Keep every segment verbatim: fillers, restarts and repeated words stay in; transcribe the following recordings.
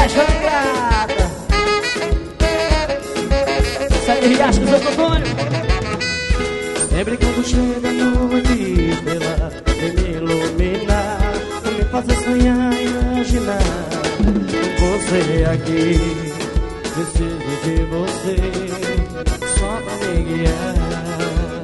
paixão ingrata. Sai de Riacho do Santo Antônio. Sempre quando chega a noite, estrela vem me iluminar, me fazer sonhar e imaginar você aqui. Preciso de você só pra me guiar.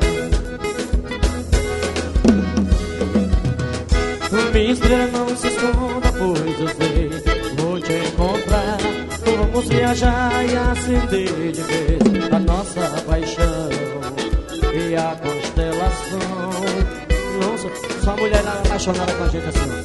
Minha estrela não se esconda, pois eu sei, vou te encontrar. Vamos viajar e acender de vez a nossa paixão e a constelação. Nossa, só mulher apaixonada com a gente assim.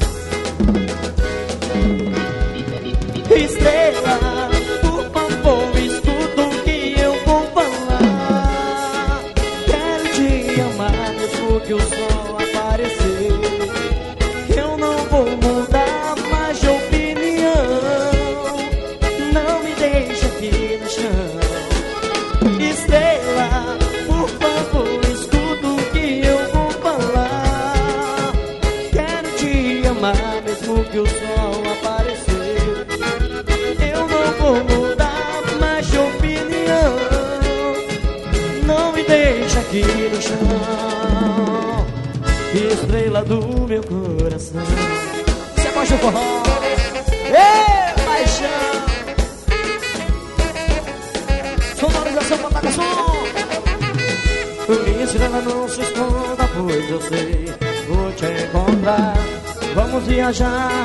Estrela, por favor, escuta o que eu vou falar. Quero te amar mesmo que o sol aparecer. Eu não vou mudar mais de opinião. Não me deixe aqui no chão. Estrela, por favor, escuta o que eu vou falar. Quero te amar mesmo que o sol aparecer. Eu não vou mudar mais de opinião. Não me deixe aqui no chão. Estrela do meu coração. Você gosta do forró? Ê, paixão. Sonorização, botaca som. Minha estrela não se esconda, pois eu sei, vou te encontrar. Vamos viajar.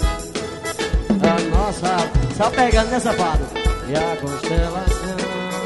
A nossa, só pegando nessa fada. E a constelação.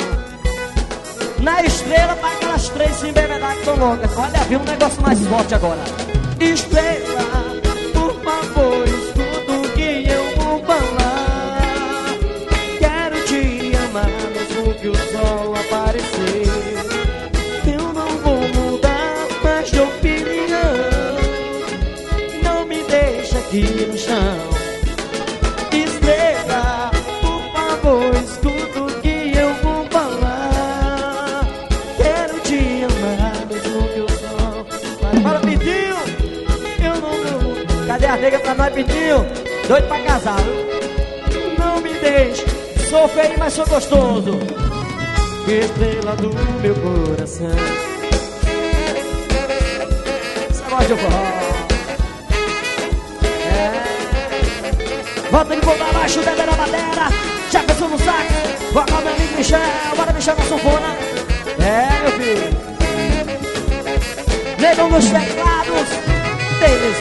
Na estrela tá aquelas três se embebedar que estão loucas. Olha, vi um negócio mais forte agora. Estrela, por favor, escuta o que eu vou falar. Quero te amar mesmo que o sol aparecer. Eu não vou mudar mais de opinião. Não me deixa aqui no chão. Estrela, por favor, escuta o que eu vou falar. Quero te amar mesmo que o sol. Para, Pitinho, eu não vou. Cadê a nega pra nós, Pitinho? Doido pra casar, viu? Não me deixe. Sou feio, mas sou gostoso. Estrela do meu coração. Você gosta de forró? Volta de boca abaixo, Dedé na madeira, Jefferson no sax, vocal meu amigo Michel, bora Michel na sanfona. É, meu filho. Negão nos teclados, deles.